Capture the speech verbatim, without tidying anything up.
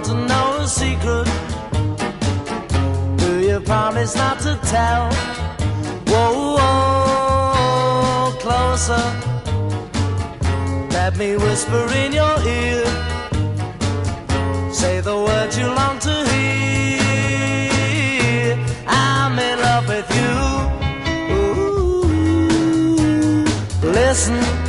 want to know a secret? Do you promise not to tell? Whoa, whoa, closer. Let me whisper in your ear. Say the words you long to hear. I'm in love with you. Ooh, listen.